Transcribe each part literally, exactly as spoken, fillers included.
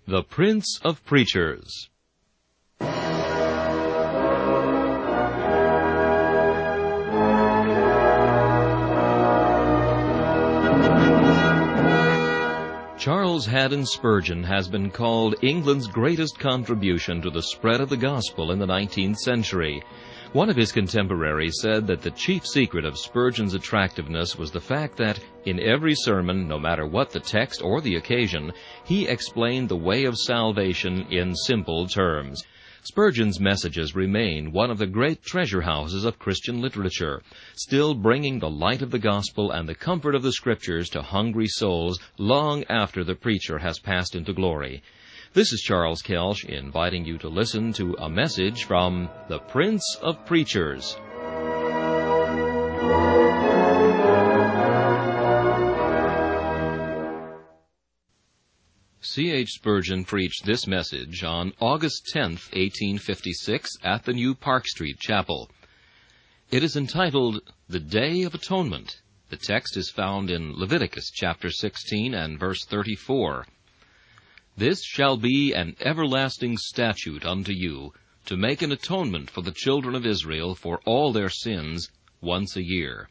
The Prince of Preachers. Charles Haddon Spurgeon has been called England's greatest contribution to the spread of the gospel in the nineteenth century. One of his contemporaries said that the chief secret of Spurgeon's attractiveness was the fact that, in every sermon, no matter what the text or the occasion, he explained the way of salvation in simple terms. Spurgeon's messages remain one of the great treasure houses of Christian literature, still bringing the light of the gospel and the comfort of the Scriptures to hungry souls long after the preacher has passed into glory. This is Charles Kelsch inviting you to listen to a message from the Prince of Preachers. C H Spurgeon preached this message on August tenth, eighteen fifty-six, at the New Park Street Chapel. It is entitled, The Day of Atonement. The text is found in Leviticus chapter sixteen and verse thirty-four. This shall be an everlasting statute unto you, to make an atonement for the children of Israel for all their sins once a year.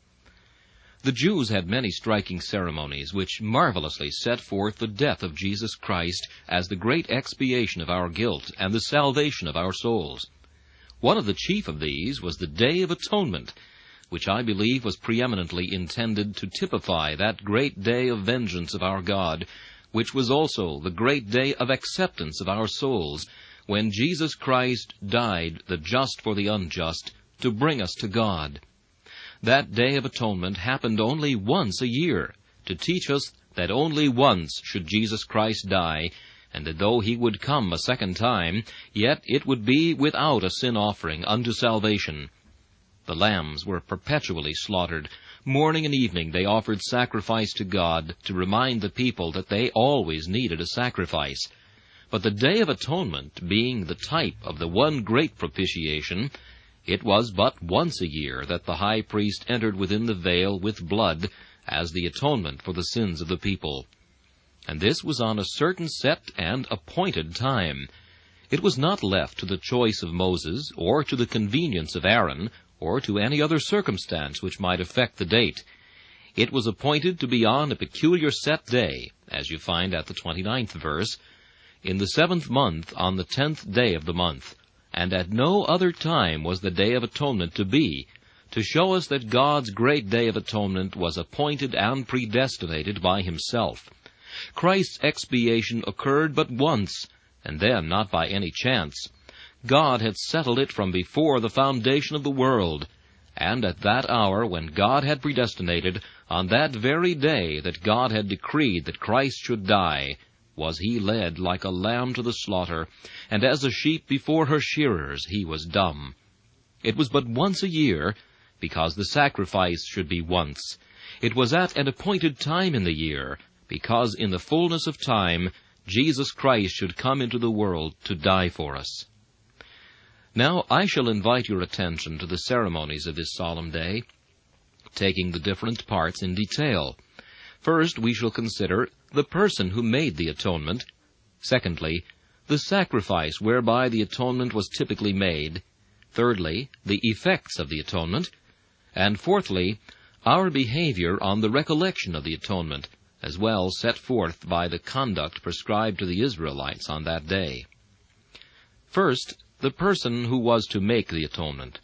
The Jews had many striking ceremonies which marvelously set forth the death of Jesus Christ as the great expiation of our guilt and the salvation of our souls. One of the chief of these was the Day of Atonement, which I believe was preeminently intended to typify that great day of vengeance of our God, which was also the great day of acceptance of our souls, when Jesus Christ died, the just for the unjust, to bring us to God. That Day of Atonement happened only once a year, to teach us that only once should Jesus Christ die, and that though he would come a second time, yet it would be without a sin offering unto salvation. The lambs were perpetually slaughtered. Morning and evening they offered sacrifice to God to remind the people that they always needed a sacrifice. But the Day of Atonement, being the type of the one great propitiation, it was but once a year that the high priest entered within the veil with blood as the atonement for the sins of the people. And this was on a certain set and appointed time. It was not left to the choice of Moses, or to the convenience of Aaron, or to any other circumstance which might affect the date. It was appointed to be on a peculiar set day, as you find at the twenty-ninth verse, in the seventh month, on the tenth day of the month, and at no other time was the Day of Atonement to be, to show us that God's great Day of Atonement was appointed and predestinated by himself. Christ's expiation occurred but once, and then not by any chance. God had settled it from before the foundation of the world, and at that hour when God had predestinated, on that very day that God had decreed that Christ should die, was he led like a lamb to the slaughter, and as a sheep before her shearers he was dumb. It was but once a year, because the sacrifice should be once. It was at an appointed time in the year, because in the fullness of time Jesus Christ should come into the world to die for us. Now I shall invite your attention to the ceremonies of this solemn day, taking the different parts in detail. First, we shall consider the person who made the atonement. Secondly, the sacrifice whereby the atonement was typically made. Thirdly, the effects of the atonement. And fourthly, our behavior on the recollection of the atonement, as well set forth by the conduct prescribed to the Israelites on that day. First, the person who was to make the atonement.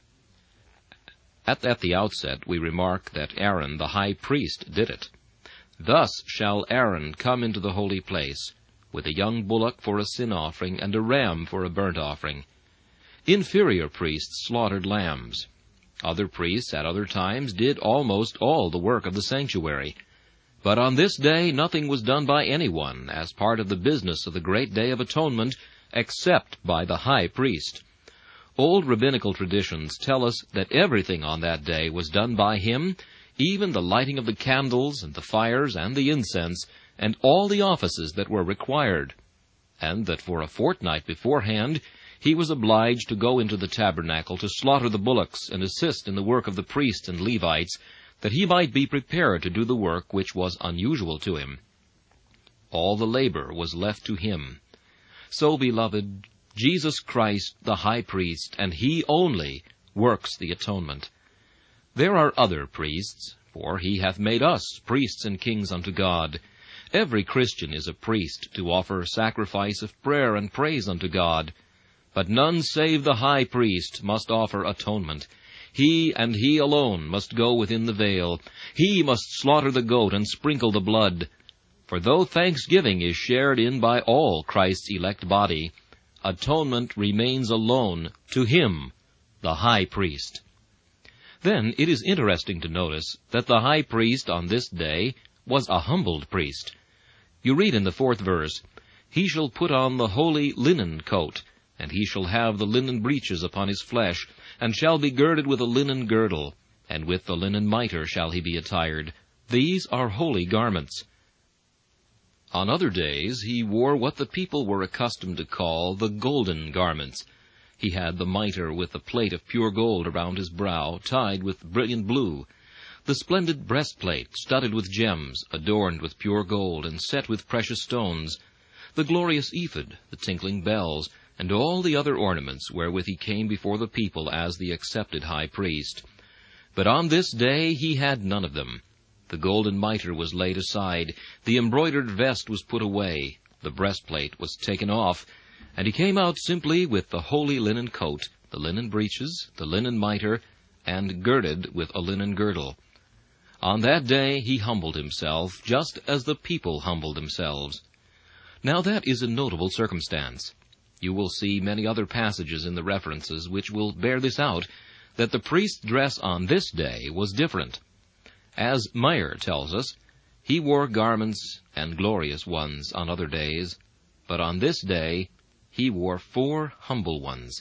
At, at the outset, we remark that Aaron, the high priest, did it. Thus shall Aaron come into the holy place, with a young bullock for a sin offering and a ram for a burnt offering. Inferior priests slaughtered lambs. Other priests at other times did almost all the work of the sanctuary. But on this day nothing was done by anyone as part of the business of the great Day of Atonement, except by the high priest. Old rabbinical traditions tell us that everything on that day was done by him, even the lighting of the candles and the fires and the incense, and all the offices that were required, and that for a fortnight beforehand he was obliged to go into the tabernacle to slaughter the bullocks and assist in the work of the priests and Levites, that he might be prepared to do the work which was unusual to him. All the labor was left to him. So, beloved, Jesus Christ, the high priest, and he only, works the atonement. There are other priests, for he hath made us priests and kings unto God. Every Christian is a priest to offer sacrifice of prayer and praise unto God. But none save the high priest must offer atonement. He and he alone must go within the veil. He must slaughter the goat and sprinkle the blood. For though thanksgiving is shared in by all Christ's elect body, atonement remains alone to him, the high priest. Then it is interesting to notice that the high priest on this day was a humbled priest. You read in the fourth verse, "He shall put on the holy linen coat, and he shall have the linen breeches upon his flesh, and shall be girded with a linen girdle, and with the linen mitre shall he be attired. These are holy garments." On other days he wore what the people were accustomed to call the golden garments. He had the mitre with the plate of pure gold around his brow, tied with brilliant blue, the splendid breastplate studded with gems, adorned with pure gold and set with precious stones, the glorious ephod, the tinkling bells, and all the other ornaments wherewith he came before the people as the accepted high priest. But on this day he had none of them. The golden mitre was laid aside, the embroidered vest was put away, the breastplate was taken off, and he came out simply with the holy linen coat, the linen breeches, the linen mitre, and girded with a linen girdle. On that day he humbled himself, just as the people humbled themselves. Now that is a notable circumstance. You will see many other passages in the references which will bear this out, that the priest's dress on this day was different. As Meyer tells us, he wore garments and glorious ones on other days, but on this day he wore four humble ones.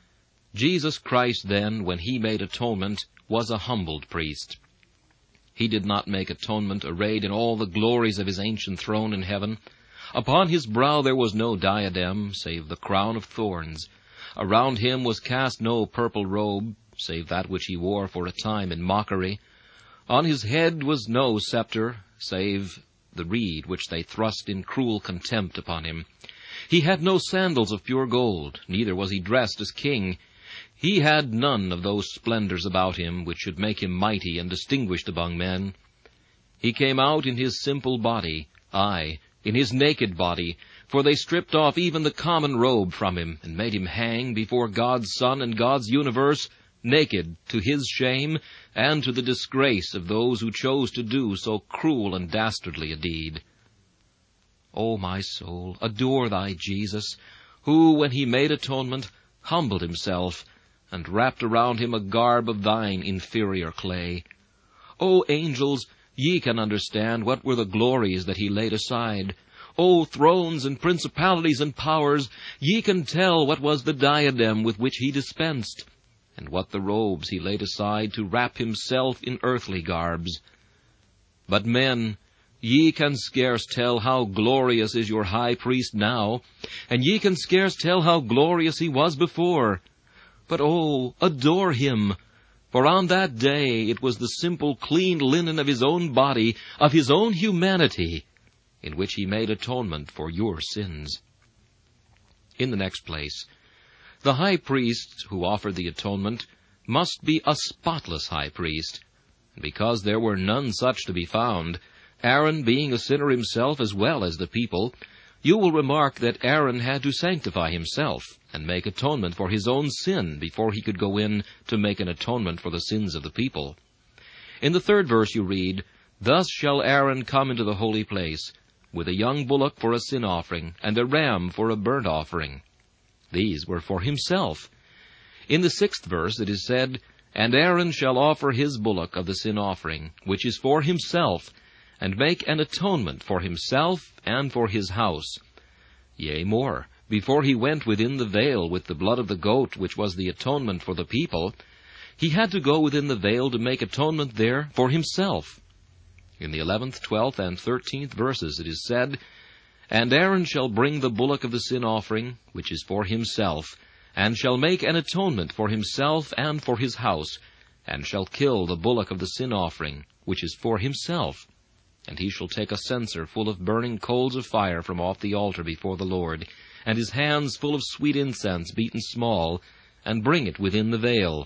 Jesus Christ, then, when he made atonement, was a humbled priest. He did not make atonement arrayed in all the glories of his ancient throne in heaven. Upon his brow there was no diadem, save the crown of thorns. Around him was cast no purple robe, save that which he wore for a time in mockery. On his head was no scepter, save the reed which they thrust in cruel contempt upon him. He had no sandals of pure gold, neither was he dressed as king. He had none of those splendors about him which should make him mighty and distinguished among men. He came out in his simple body, aye, in his naked body, for they stripped off even the common robe from him, and made him hang before God's Son and God's universe, naked, to his shame, and to the disgrace of those who chose to do so cruel and dastardly a deed. O my soul, adore thy Jesus, who, when he made atonement, humbled himself, and wrapped around him a garb of thine inferior clay. O angels, ye can understand what were the glories that he laid aside. O thrones and principalities and powers, ye can tell what was the diadem with which he dispensed, and what the robes he laid aside to wrap himself in earthly garbs. But men, ye can scarce tell how glorious is your high priest now, and ye can scarce tell how glorious he was before. But oh, adore him, for on that day it was the simple clean linen of his own body, of his own humanity, in which he made atonement for your sins. In the next place, the high priest who offered the atonement must be a spotless high priest, and because there were none such to be found, Aaron being a sinner himself as well as the people, you will remark that Aaron had to sanctify himself and make atonement for his own sin before he could go in to make an atonement for the sins of the people. In the third verse you read, "Thus shall Aaron come into the holy place, with a young bullock for a sin offering, and a ram for a burnt offering." These were for himself. In the sixth verse it is said, "And Aaron shall offer his bullock of the sin offering, which is for himself, and make an atonement for himself and for his house." Yea, more, before he went within the veil with the blood of the goat, which was the atonement for the people, he had to go within the veil to make atonement there for himself. In the eleventh, twelfth, and thirteenth verses it is said, "And Aaron shall bring the bullock of the sin offering, which is for himself, and shall make an atonement for himself and for his house, and shall kill the bullock of the sin offering, which is for himself." And he shall take a censer full of burning coals of fire from off the altar before the Lord, and his hands full of sweet incense beaten small, and bring it within the veil.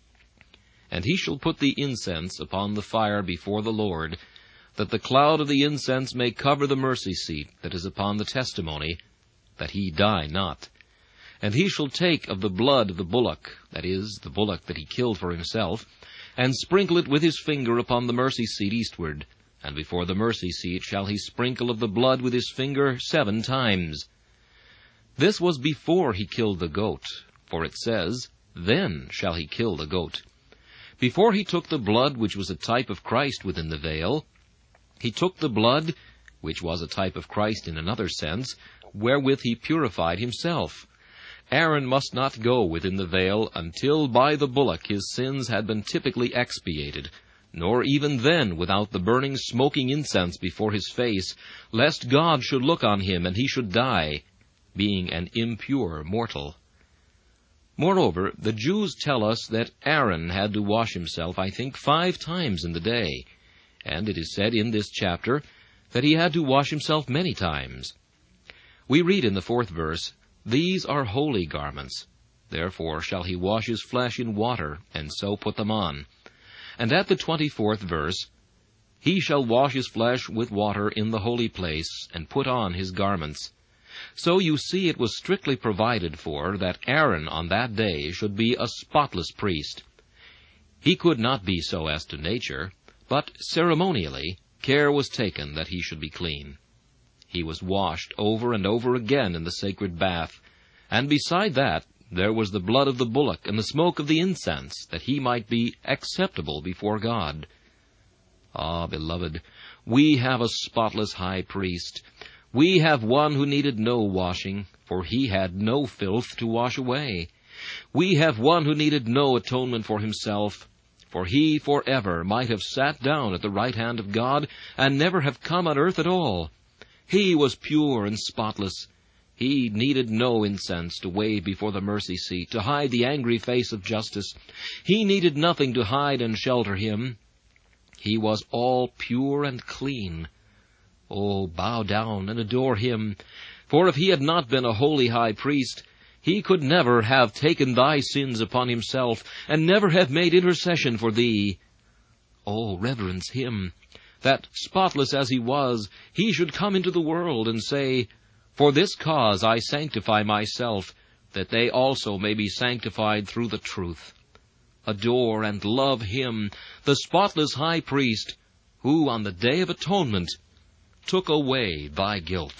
And he shall put the incense upon the fire before the Lord, that the cloud of the incense may cover the mercy seat that is upon the testimony, that he die not. And he shall take of the blood of the bullock, that is, the bullock that he killed for himself, and sprinkle it with his finger upon the mercy seat eastward, and before the mercy seat shall he sprinkle of the blood with his finger seven times. This was before he killed the goat, for it says, Then shall he kill the goat. Before he took the blood which was a type of Christ within the veil, he took the blood, which was a type of Christ in another sense, wherewith he purified himself. Aaron must not go within the veil until by the bullock his sins had been typically expiated, nor even then without the burning smoking incense before his face, lest God should look on him and he should die, being an impure mortal. Moreover, the Jews tell us that Aaron had to wash himself, I think, five times in the day, and it is said in this chapter that he had to wash himself many times. We read in the fourth verse, These are holy garments. Therefore shall he wash his flesh in water, and so put them on. And at the twenty-fourth verse, He shall wash his flesh with water in the holy place, and put on his garments. So you see it was strictly provided for that Aaron on that day should be a spotless priest. He could not be so as to nature, but ceremonially care was taken that he should be clean. He was washed over and over again in the sacred bath, and beside that there was the blood of the bullock and the smoke of the incense, that he might be acceptable before God. Ah, beloved, we have a spotless high priest. We have one who needed no washing, for he had no filth to wash away. We have one who needed no atonement for himself, for he forever might have sat down at the right hand of God and never have come on earth at all. He was pure and spotless. He needed no incense to wave before the mercy seat, to hide the angry face of justice. He needed nothing to hide and shelter him. He was all pure and clean. Oh, bow down and adore him, for if he had not been a holy high priest, he could never have taken thy sins upon himself, and never have made intercession for thee. Oh, reverence him, that, spotless as he was, he should come into the world and say, For this cause I sanctify myself, that they also may be sanctified through the truth. Adore and love him, the spotless high priest, who on the day of atonement took away thy guilt.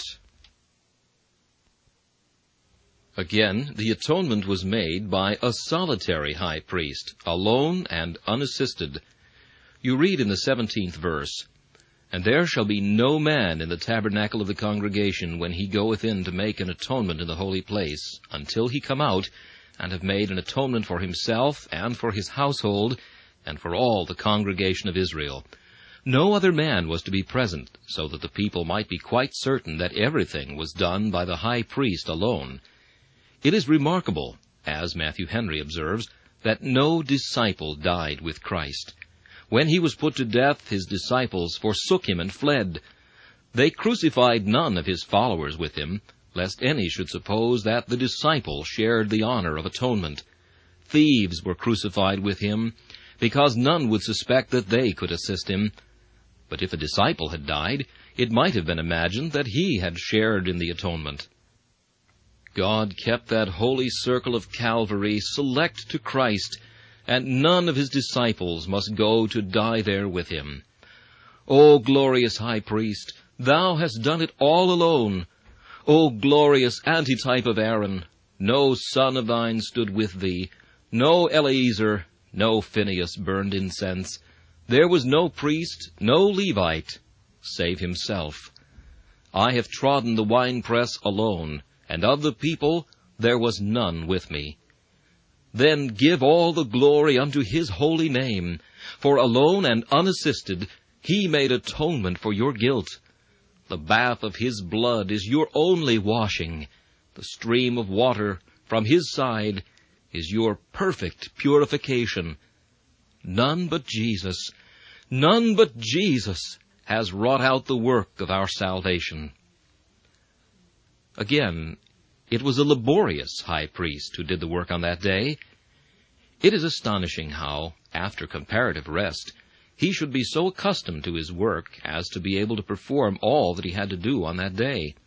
Again, the atonement was made by a solitary high priest, alone and unassisted. You read in the seventeenth verse, And there shall be no man in the tabernacle of the congregation when he goeth in to make an atonement in the holy place, until he come out, and have made an atonement for himself, and for his household, and for all the congregation of Israel. No other man was to be present, so that the people might be quite certain that everything was done by the high priest alone. It is remarkable, as Matthew Henry observes, that no disciple died with Christ. When he was put to death, his disciples forsook him and fled. They crucified none of his followers with him, lest any should suppose that the disciple shared the honor of atonement. Thieves were crucified with him, because none would suspect that they could assist him. But if a disciple had died, it might have been imagined that he had shared in the atonement. God kept that holy circle of Calvary select to Christ, and none of his disciples must go to die there with him. O glorious high priest, thou hast done it all alone. O glorious antitype of Aaron, no son of thine stood with thee, no Eleazar, no Phinehas burned incense. There was no priest, no Levite, save himself. I have trodden the winepress alone, and of the people there was none with me. Then give all the glory unto his holy name, for alone and unassisted he made atonement for your guilt. The bath of his blood is your only washing. The stream of water from his side is your perfect purification. None but Jesus, none but Jesus has wrought out the work of our salvation. Again, it was a laborious high priest who did the work on that day. It is astonishing how, after comparative rest, he should be so accustomed to his work as to be able to perform all that he had to do on that day.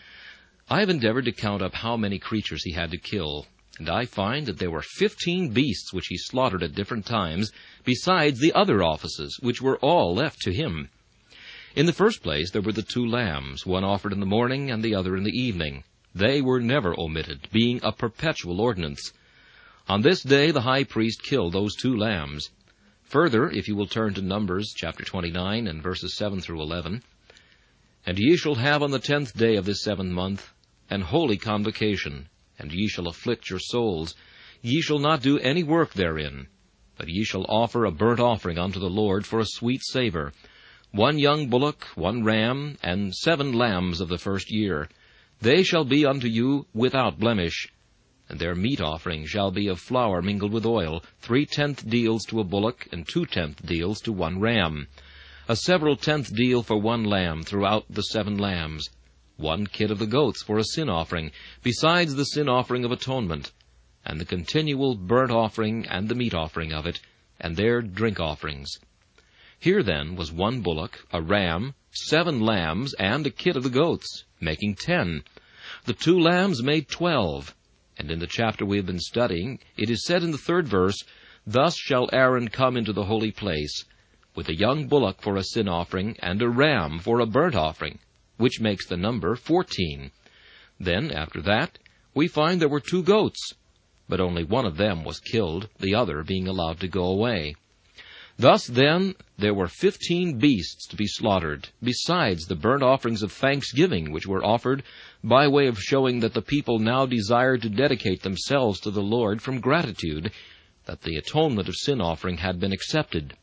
I have endeavored to count up how many creatures he had to kill, and I find that there were fifteen beasts which he slaughtered at different times, besides the other offices, which were all left to him. In the first place there were the two lambs, one offered in the morning and the other in the evening. They were never omitted, being a perpetual ordinance. On this day the high priest killed those two lambs. Further, if you will turn to Numbers chapter twenty-nine and verses seven through eleven, "And ye shall have on the tenth day of this seventh month an holy convocation, and ye shall afflict your souls. Ye shall not do any work therein, but ye shall offer a burnt offering unto the Lord for a sweet savour, one young bullock, one ram, and seven lambs of the first year. They shall be unto you without blemish. And their meat offering shall be of flour mingled with oil, three-tenth deals to a bullock, and two-tenth deals to one ram. A several tenth deal for one lamb throughout the seven lambs. One kid of the goats for a sin offering, besides the sin offering of atonement, and the continual burnt offering and the meat offering of it, and their drink offerings. Here then was one bullock, a ram, seven lambs, and a kid of the goats, making ten. The two lambs made twelve. And in the chapter we have been studying, it is said in the third verse, Thus shall Aaron come into the holy place, with a young bullock for a sin offering, and a ram for a burnt offering, which makes the number fourteen. Then, after that, we find there were two goats, but only one of them was killed, the other being allowed to go away. Thus, then, there were fifteen beasts to be slaughtered, besides the burnt offerings of thanksgiving which were offered, by way of showing that the people now desired to dedicate themselves to the Lord from gratitude, that the atonement of sin offering had been accepted.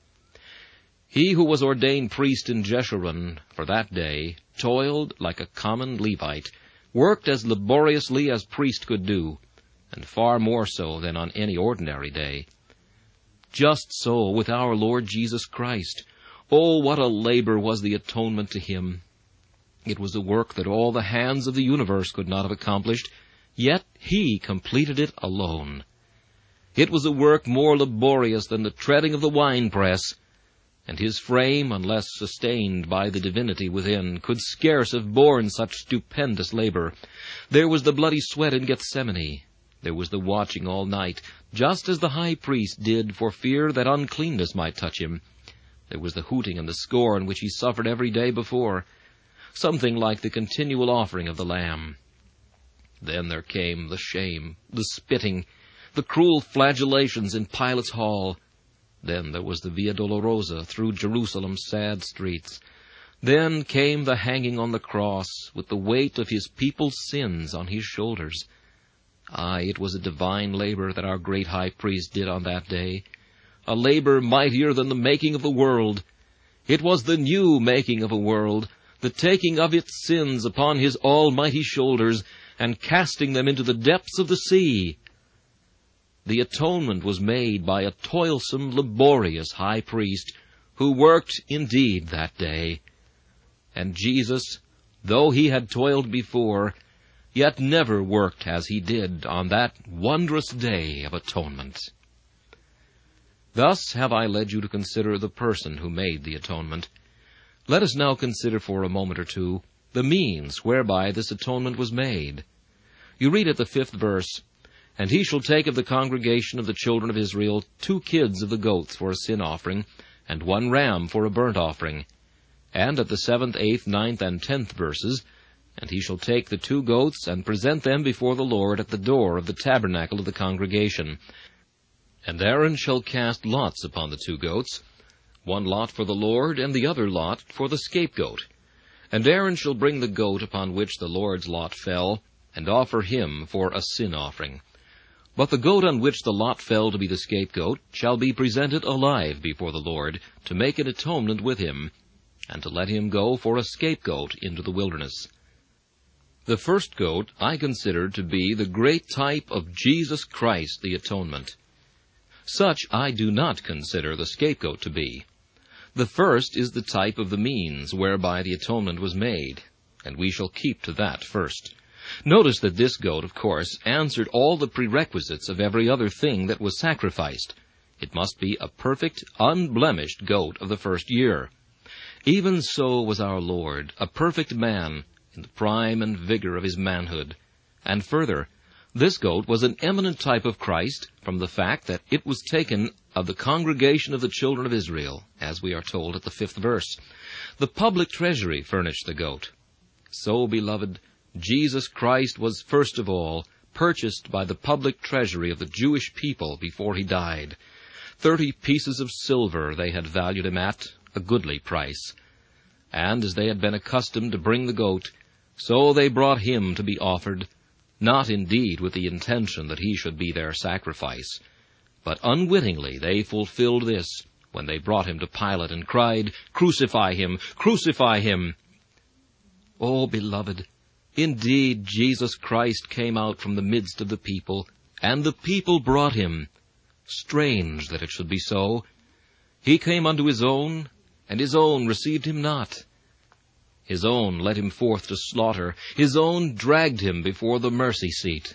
He who was ordained priest in Jeshurun for that day toiled like a common Levite, worked as laboriously as priest could do, and far more so than on any ordinary day. Just so with our Lord Jesus Christ. Oh, what a labor was the atonement to him! It was a work that all the hands of the universe could not have accomplished, yet he completed it alone. It was a work more laborious than the treading of the winepress, and his frame, unless sustained by the divinity within, could scarce have borne such stupendous labor. There was the bloody sweat in Gethsemane. There was the watching all night, just as the high priest did for fear that uncleanness might touch him. There was the hooting and the scorn which he suffered every day before, something like the continual offering of the lamb. Then there came the shame, the spitting, the cruel flagellations in Pilate's hall. Then there was the Via Dolorosa through Jerusalem's sad streets. Then came the hanging on the cross, with the weight of his people's sins on his shoulders. Aye, it was a divine labor that our great high priest did on that day, a labor mightier than the making of the world. It was the new making of a world, the taking of its sins upon his almighty shoulders, and casting them into the depths of the sea. The atonement was made by a toilsome, laborious high priest, who worked indeed that day. And Jesus, though he had toiled before, yet never worked as he did on that wondrous day of atonement. Thus have I led you to consider the person who made the atonement. Let us now consider for a moment or two the means whereby this atonement was made. You read at the fifth verse, And he shall take of the congregation of the children of Israel two kids of the goats for a sin offering, and one ram for a burnt offering. And at the seventh, eighth, ninth, and tenth verses, And he shall take the two goats, and present them before the Lord at the door of the tabernacle of the congregation. And Aaron shall cast lots upon the two goats, one lot for the Lord, and the other lot for the scapegoat. And Aaron shall bring the goat upon which the Lord's lot fell, and offer him for a sin offering. But the goat on which the lot fell to be the scapegoat shall be presented alive before the Lord, to make an atonement with him, and to let him go for a scapegoat into the wilderness. The first goat I consider to be the great type of Jesus Christ, the atonement. Such I do not consider the scapegoat to be. The first is the type of the means whereby the atonement was made, and we shall keep to that first. Notice that this goat, of course, answered all the prerequisites of every other thing that was sacrificed. It must be a perfect, unblemished goat of the first year. Even so was our Lord, a perfect man, in the prime and vigor of his manhood. And further, this goat was an eminent type of Christ from the fact that it was taken of the congregation of the children of Israel, as we are told at the fifth verse. The public treasury furnished the goat. So, beloved, Jesus Christ was first of all purchased by the public treasury of the Jewish people before he died. Thirty pieces of silver they had valued him at, a goodly price. And as they had been accustomed to bring the goat, so they brought him to be offered, not indeed with the intention that he should be their sacrifice, but unwittingly they fulfilled this when they brought him to Pilate and cried, "Crucify him! Crucify him!" Oh, beloved, indeed Jesus Christ came out from the midst of the people, and the people brought him. Strange that it should be so. He came unto his own, and his own received him not. His own led him forth to slaughter. His own dragged him before the mercy seat.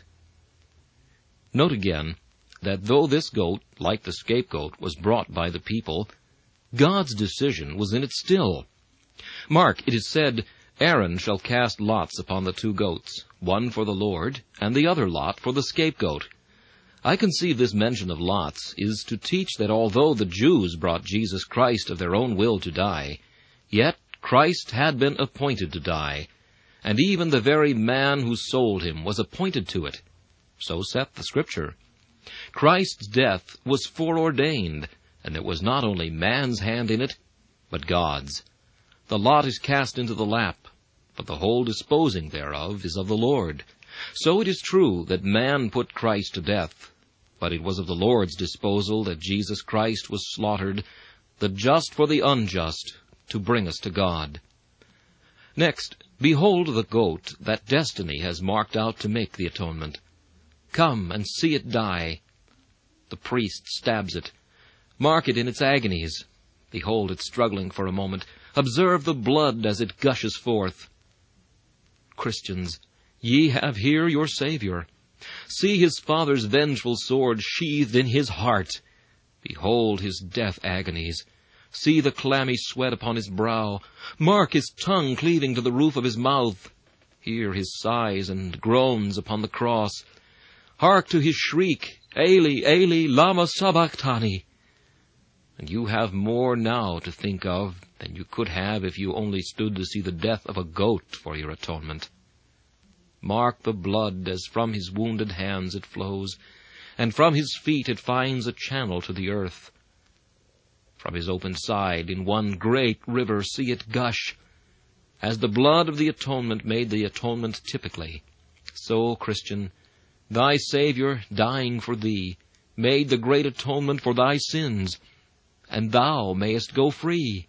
Note again that though this goat, like the scapegoat, was brought by the people, God's decision was in it still. Mark, it is said, Aaron shall cast lots upon the two goats, one for the Lord, and the other lot for the scapegoat. I conceive this mention of lots is to teach that although the Jews brought Jesus Christ of their own will to die, yet Christ had been appointed to die, and even the very man who sold him was appointed to it. So saith the Scripture. Christ's death was foreordained, and there was not only man's hand in it, but God's. The lot is cast into the lap, but the whole disposing thereof is of the Lord. So it is true that man put Christ to death, but it was of the Lord's disposal that Jesus Christ was slaughtered, the just for the unjust, to bring us to God. Next, behold the goat that destiny has marked out to make the atonement. Come and see it die. The priest stabs it. Mark it in its agonies. Behold it struggling for a moment. Observe the blood as it gushes forth. Christians, ye have here your Savior. See his Father's vengeful sword sheathed in his heart. Behold his death agonies. See the clammy sweat upon his brow. Mark his tongue cleaving to the roof of his mouth. Hear his sighs and groans upon the cross. Hark to his shriek, Eli, Eli, lama sabachthani. And you have more now to think of than you could have if you only stood to see the death of a goat for your atonement. Mark the blood as from his wounded hands it flows, and from his feet it finds a channel to the earth. From his open side in one great river see it gush. As the blood of the atonement made the atonement typically, so, Christian, thy Savior, dying for thee, made the great atonement for thy sins, and thou mayest go free.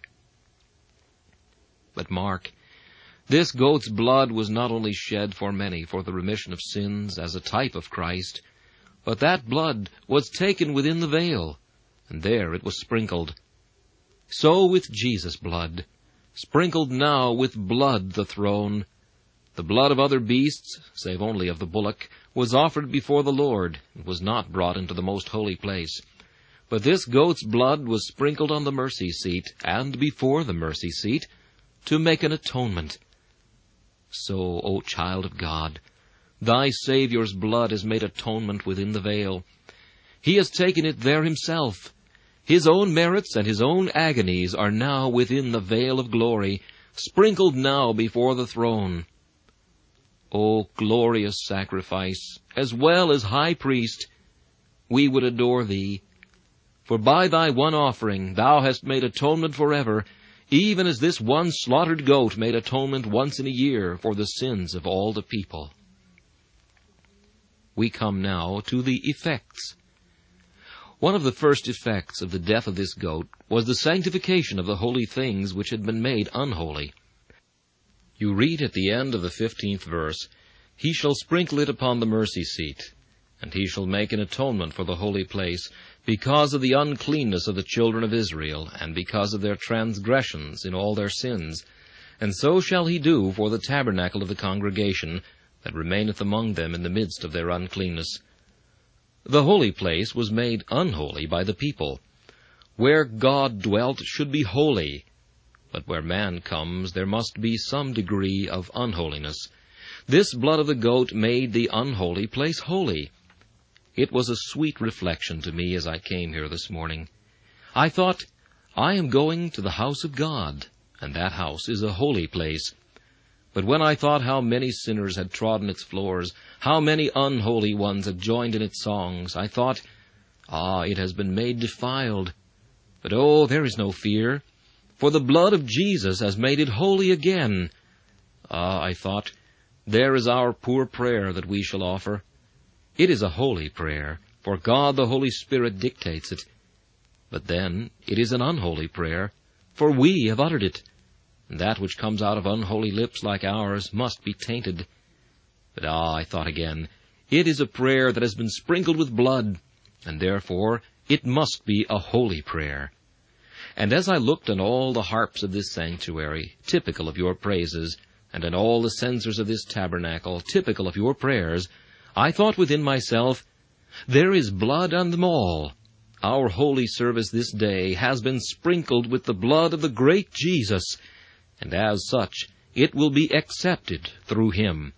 But mark, this goat's blood was not only shed for many for the remission of sins as a type of Christ, but that blood was taken within the veil, and there it was sprinkled. So with Jesus' blood, sprinkled now with blood the throne. The blood of other beasts, save only of the bullock, was offered before the Lord, and was not brought into the most holy place. But this goat's blood was sprinkled on the mercy seat, and before the mercy seat, to make an atonement. So, O child of God, thy Savior's blood has made atonement within the veil. He has taken it there himself. His own merits and his own agonies are now within the veil of glory, sprinkled now before the throne. O glorious sacrifice, as well as high priest, we would adore thee. For by thy one offering thou hast made atonement forever, even as this one slaughtered goat made atonement once in a year for the sins of all the people. We come now to the effects. One of the first effects of the death of this goat was the sanctification of the holy things which had been made unholy. You read at the end of the fifteenth verse, He shall sprinkle it upon the mercy seat, And he shall make an atonement for the holy place, because of the uncleanness of the children of Israel, and because of their transgressions in all their sins. And so shall he do for the tabernacle of the congregation, that remaineth among them in the midst of their uncleanness. The holy place was made unholy by the people. Where God dwelt should be holy, but where man comes there must be some degree of unholiness. This blood of the goat made the unholy place holy. It was a sweet reflection to me as I came here this morning. I thought, I am going to the house of God, and that house is a holy place. But when I thought how many sinners had trodden its floors, how many unholy ones had joined in its songs, I thought, ah, it has been made defiled. But oh, there is no fear, for the blood of Jesus has made it holy again. Ah, I thought, there is our poor prayer that we shall offer. It is a holy prayer, for God the Holy Spirit dictates it. But then it is an unholy prayer, for we have uttered it. And that which comes out of unholy lips like ours must be tainted. But ah, I thought again, it is a prayer that has been sprinkled with blood, and therefore it must be a holy prayer. And as I looked on all the harps of this sanctuary, typical of your praises, and on all the censers of this tabernacle, typical of your prayers, I thought within myself, there is blood on them all. Our holy service this day has been sprinkled with the blood of the great Jesus, and as such it will be accepted through him.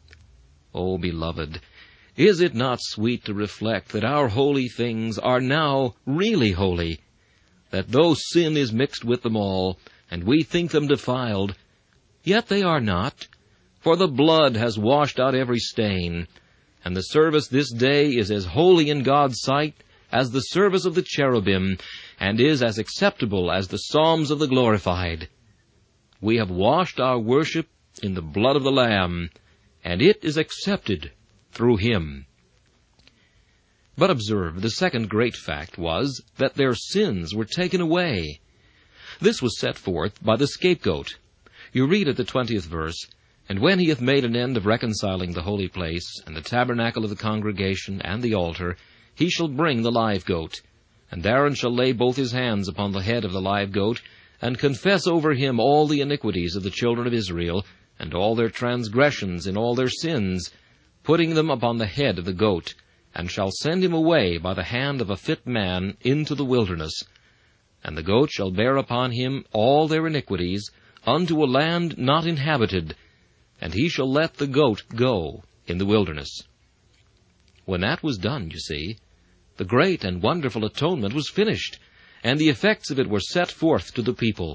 Oh, beloved, is it not sweet to reflect that our holy things are now really holy, that though sin is mixed with them all, and we think them defiled, yet they are not, for the blood has washed out every stain, and the service this day is as holy in God's sight as the service of the cherubim, and is as acceptable as the psalms of the glorified. We have washed our worship in the blood of the Lamb, and it is accepted through him. But observe, the second great fact was that their sins were taken away. This was set forth by the scapegoat. You read at the twentieth verse, And when he hath made an end of reconciling the holy place, and the tabernacle of the congregation, and the altar, he shall bring the live goat. And Aaron shall lay both his hands upon the head of the live goat, and confess over him all the iniquities of the children of Israel, and all their transgressions in all their sins, putting them upon the head of the goat, and shall send him away by the hand of a fit man into the wilderness. And the goat shall bear upon him all their iniquities, unto a land not inhabited, and he shall let the goat go in the wilderness. When that was done, you see, the great and wonderful atonement was finished, and the effects of it were set forth to the people.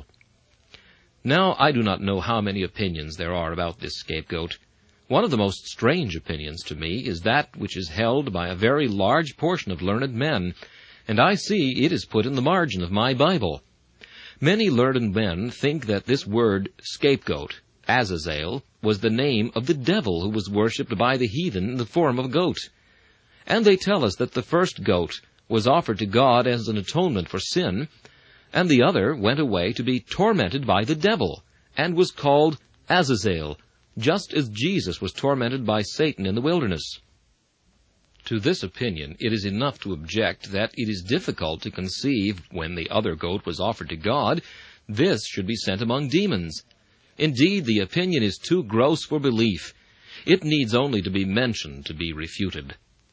Now, I do not know how many opinions there are about this scapegoat. One of the most strange opinions to me is that which is held by a very large portion of learned men, and I see it is put in the margin of my Bible. Many learned men think that this word scapegoat, Azazel, was the name of the devil who was worshipped by the heathen in the form of a goat. And they tell us that the first goat was offered to God as an atonement for sin, and the other went away to be tormented by the devil, and was called Azazel, just as Jesus was tormented by Satan in the wilderness. To this opinion it is enough to object that it is difficult to conceive, when the other goat was offered to God, this should be sent among demons. Indeed, the opinion is too gross for belief. It needs only to be mentioned to be refuted.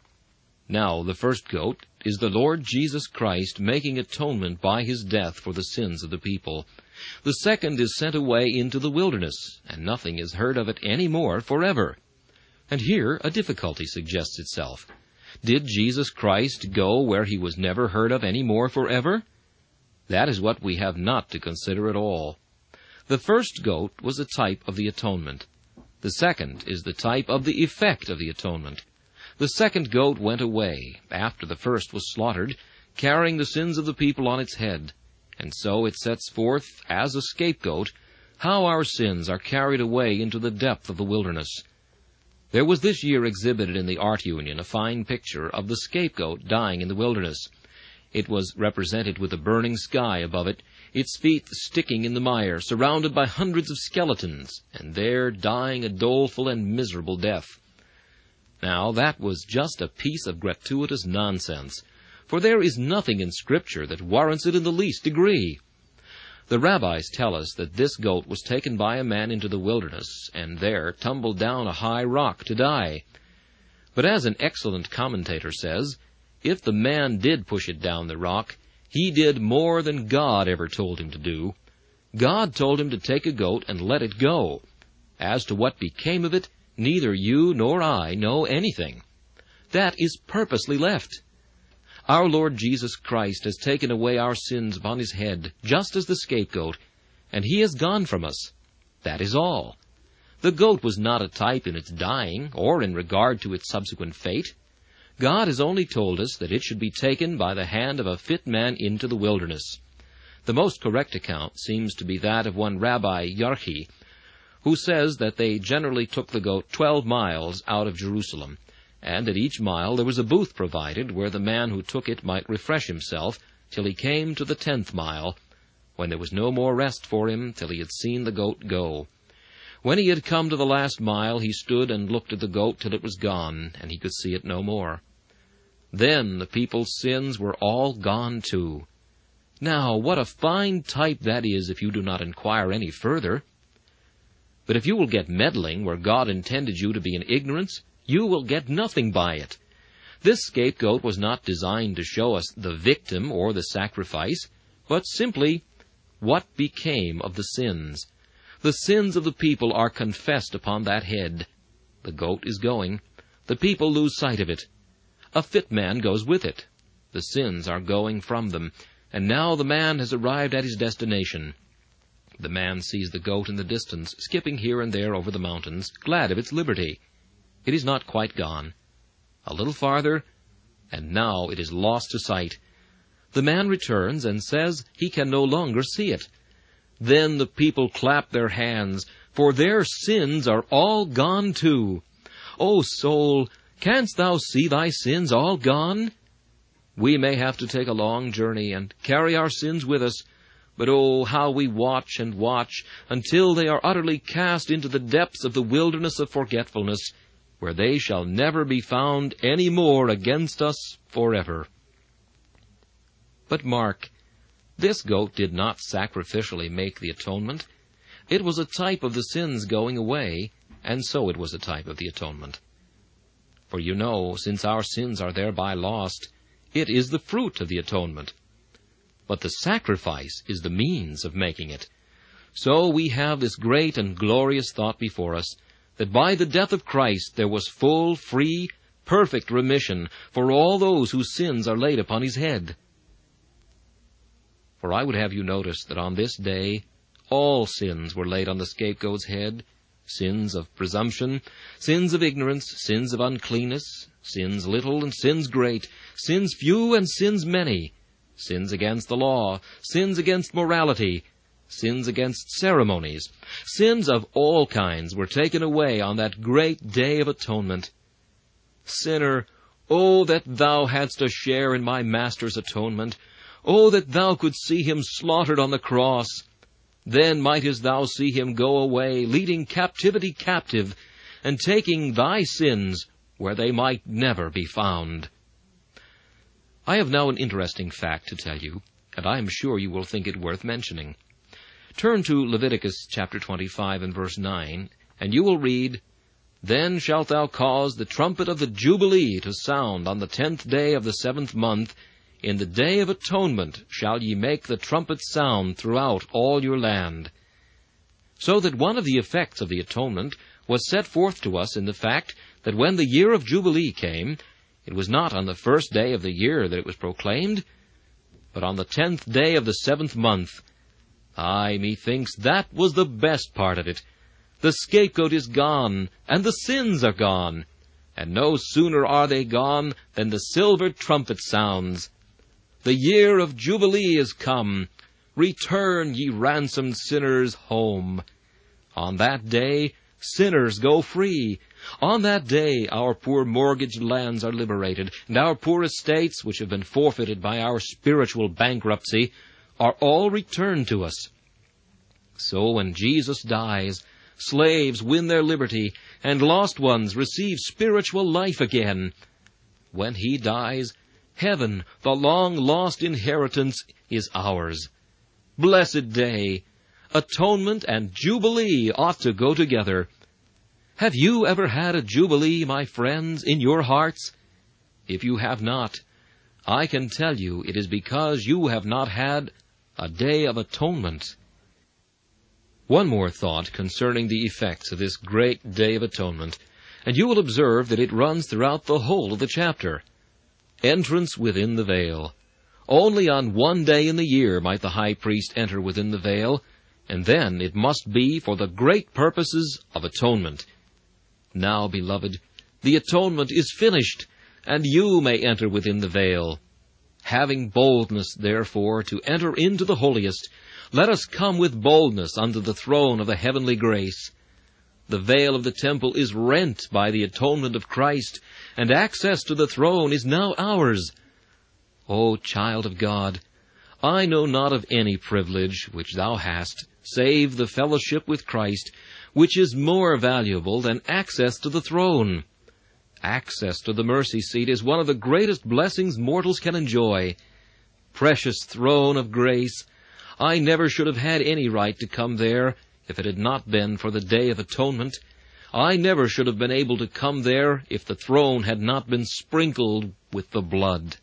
Now, the first goat is the Lord Jesus Christ making atonement by his death for the sins of the people. The second is sent away into the wilderness, and nothing is heard of it any more forever. And here a difficulty suggests itself. Did Jesus Christ go where he was never heard of any more forever? That is what we have not to consider at all. The first goat was a type of the atonement. The second is the type of the effect of the atonement. The second goat went away, after the first was slaughtered, carrying the sins of the people on its head. And so it sets forth, as a scapegoat, how our sins are carried away into the depth of the wilderness. There was this year exhibited in the Art Union a fine picture of the scapegoat dying in the wilderness. It was represented with a burning sky above it, its feet sticking in the mire, surrounded by hundreds of skeletons, and there dying a doleful and miserable death. Now, that was just a piece of gratuitous nonsense, for there is nothing in Scripture that warrants it in the least degree. The rabbis tell us that this goat was taken by a man into the wilderness, and there tumbled down a high rock to die. But as an excellent commentator says, if the man did push it down the rock, he did more than God ever told him to do. God told him to take a goat and let it go. As to what became of it, neither you nor I know anything. That is purposely left. Our Lord Jesus Christ has taken away our sins upon his head, just as the scapegoat, and he has gone from us. That is all. The goat was not a type in its dying, or in regard to its subsequent fate. God has only told us that it should be taken by the hand of a fit man into the wilderness. The most correct account seems to be that of one Rabbi Yarchi, who says that they generally took the goat twelve miles out of Jerusalem, and at each mile there was a booth provided where the man who took it might refresh himself till he came to the tenth mile, when there was no more rest for him till he had seen the goat go. When he had come to the last mile, he stood and looked at the goat till it was gone, and he could see it no more. Then the people's sins were all gone too. Now, what a fine type that is if you do not inquire any further. But if you will get meddling where God intended you to be in ignorance, you will get nothing by it. This scapegoat was not designed to show us the victim or the sacrifice, but simply what became of the sins. The sins of the people are confessed upon that head. The goat is going. The people lose sight of it. A fit man goes with it. The sins are going from them, and now the man has arrived at his destination. The man sees the goat in the distance, skipping here and there over the mountains, glad of its liberty. It is not quite gone. A little farther, and now it is lost to sight. The man returns and says he can no longer see it. Then the people clap their hands, for their sins are all gone too. O soul, canst thou see thy sins all gone? We may have to take a long journey and carry our sins with us, but oh, how we watch and watch until they are utterly cast into the depths of the wilderness of forgetfulness, where they shall never be found any more against us forever. But mark, this goat did not sacrificially make the atonement. It was a type of the sins going away, and so it was a type of the atonement. For you know, since our sins are thereby lost, it is the fruit of the atonement. But the sacrifice is the means of making it. So we have this great and glorious thought before us, that by the death of Christ there was full, free, perfect remission for all those whose sins are laid upon his head. For I would have you notice that on this day all sins were laid on the scapegoat's head, sins of presumption, sins of ignorance, sins of uncleanness, sins little and sins great, sins few and sins many, sins against the law, sins against morality, sins against ceremonies, sins of all kinds were taken away on that great day of atonement. Sinner, oh, that thou hadst a share in my Master's atonement! Oh, that thou couldst see him slaughtered on the cross! Then mightest thou see him go away, leading captivity captive, and taking thy sins where they might never be found. I have now an interesting fact to tell you, and I am sure you will think it worth mentioning. Turn to Leviticus chapter twenty-five and verse nine, and you will read, Then shalt thou cause the trumpet of the Jubilee to sound on the tenth day of the seventh month. In the day of atonement shall ye make the trumpet sound throughout all your land. So that one of the effects of the atonement was set forth to us in the fact that when the year of Jubilee came, it was not on the first day of the year that it was proclaimed, but on the tenth day of the seventh month. Aye, methinks that was the best part of it. The scapegoat is gone, and the sins are gone, and no sooner are they gone than the silver trumpet sounds. The year of Jubilee is come. Return, ye ransomed sinners, home. On that day, sinners go free. On that day, our poor mortgaged lands are liberated, and our poor estates, which have been forfeited by our spiritual bankruptcy, are all returned to us. So when Jesus dies, slaves win their liberty, and lost ones receive spiritual life again. When he dies, heaven, the long-lost inheritance, is ours. Blessed day! Atonement and Jubilee ought to go together. Have you ever had a Jubilee, my friends, in your hearts? If you have not, I can tell you it is because you have not had a Day of Atonement. One more thought concerning the effects of this great Day of Atonement, and you will observe that it runs throughout the whole of the chapter. Entrance within the veil. Only on one day in the year might the high priest enter within the veil, and then it must be for the great purposes of atonement. Now, beloved, the atonement is finished, and you may enter within the veil. Having boldness, therefore, to enter into the holiest, let us come with boldness unto the throne of the heavenly grace. The veil of the temple is rent by the atonement of Christ, and access to the throne is now ours. O child of God, I know not of any privilege which thou hast, save the fellowship with Christ, which is more valuable than access to the throne. Access to the mercy seat is one of the greatest blessings mortals can enjoy. Precious throne of grace, I never should have had any right to come there if it had not been for the Day of Atonement. I never should have been able to come there if the throne had not been sprinkled with the blood.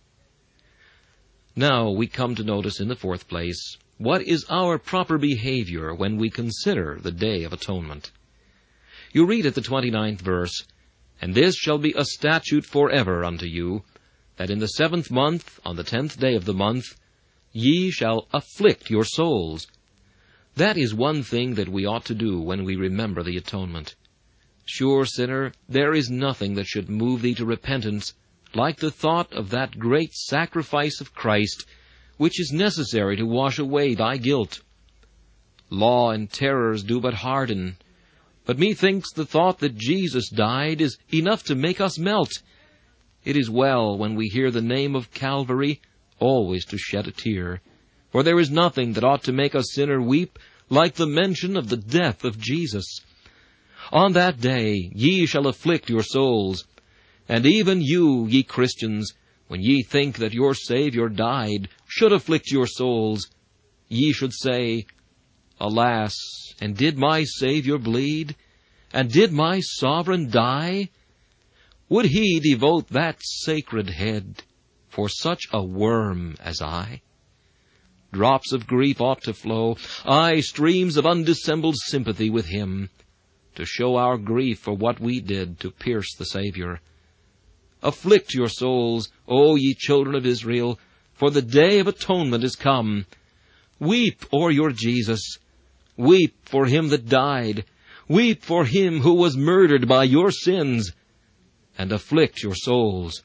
Now we come to notice in the fourth place, what is our proper behavior when we consider the Day of Atonement? You read at the twenty-ninth verse, "And this shall be a statute forever unto you, that in the seventh month, on the tenth day of the month, ye shall afflict your souls." That is one thing that we ought to do when we remember the atonement. Sure, sinner, there is nothing that should move thee to repentance like the thought of that great sacrifice of Christ, which is necessary to wash away thy guilt. Law and terrors do but harden, but methinks the thought that Jesus died is enough to make us melt. It is well, when we hear the name of Calvary, always to shed a tear, for there is nothing that ought to make a sinner weep like the mention of the death of Jesus. On that day ye shall afflict your souls, and even you, ye Christians, when ye think that your Savior died, should afflict your souls. Ye should say, Alas, and did my Savior bleed? And did my Sovereign die? Would he devote that sacred head for such a worm as I? Drops of grief ought to flow, aye, streams of undissembled sympathy with him, to show our grief for what we did to pierce the Savior. Afflict your souls, O ye children of Israel, for the Day of Atonement is come. Weep o'er your Jesus. Weep for him that died. Weep for him who was murdered by your sins, and afflict your souls.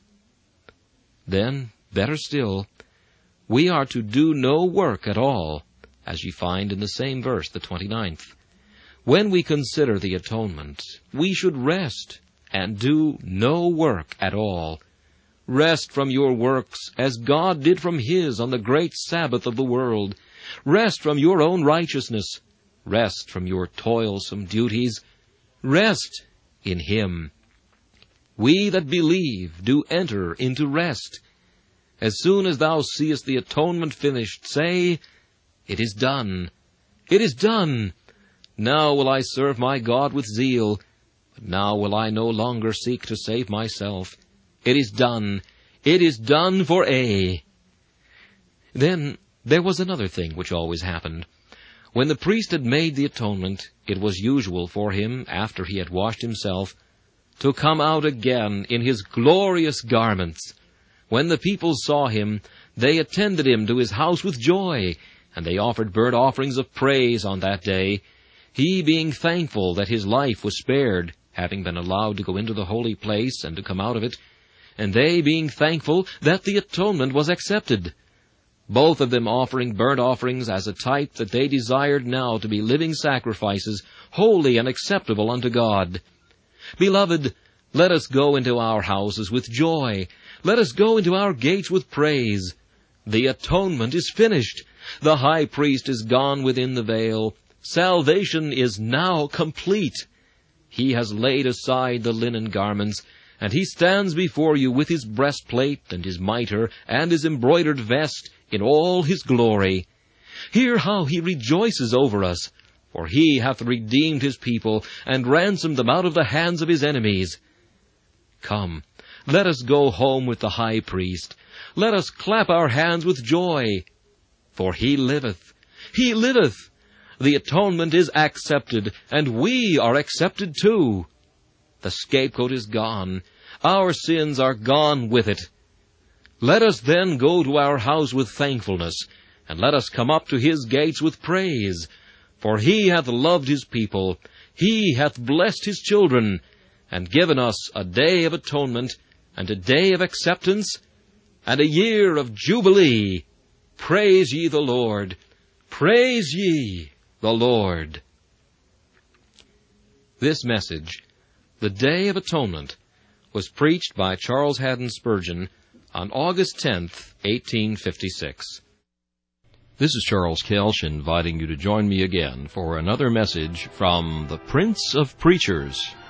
Then, better still, we are to do no work at all, as ye find in the same verse, the twenty-ninth. When we consider the atonement, we should rest and do no work at all. Rest from your works, as God did from his on the great Sabbath of the world. Rest from your own righteousness. Rest from your toilsome duties. Rest in him. We that believe do enter into rest. As soon as thou seest the atonement finished, say, It is done. It is done. Now will I serve my God with zeal. But now will I no longer seek to save myself. It is done. It is done for aye. Then there was another thing which always happened. When the priest had made the atonement, it was usual for him, after he had washed himself, to come out again in his glorious garments. When the people saw him, they attended him to his house with joy, and they offered burnt offerings of praise on that day, he being thankful that his life was spared, having been allowed to go into the holy place and to come out of it, and they being thankful that the atonement was accepted. Both of them offering burnt offerings as a type that they desired now to be living sacrifices, holy and acceptable unto God. Beloved, let us go into our houses with joy. Let us go into our gates with praise. The atonement is finished. The high priest is gone within the veil. Salvation is now complete. He has laid aside the linen garments, and he stands before you with his breastplate and his mitre and his embroidered vest in all his glory. Hear how he rejoices over us, for he hath redeemed his people, and ransomed them out of the hands of his enemies. Come, let us go home with the high priest. Let us clap our hands with joy. For he liveth, he liveth. The atonement is accepted, and we are accepted too. The scapegoat is gone. Our sins are gone with it. Let us then go to our house with thankfulness, and let us come up to his gates with praise. For he hath loved his people, he hath blessed his children, and given us a day of atonement, and a day of acceptance, and a year of jubilee. Praise ye the Lord. Praise ye the Lord. This message, The Day of Atonement, was preached by Charles Haddon Spurgeon on August tenth, eighteen fifty-six. This is Charles Kelch inviting you to join me again for another message from the Prince of Preachers.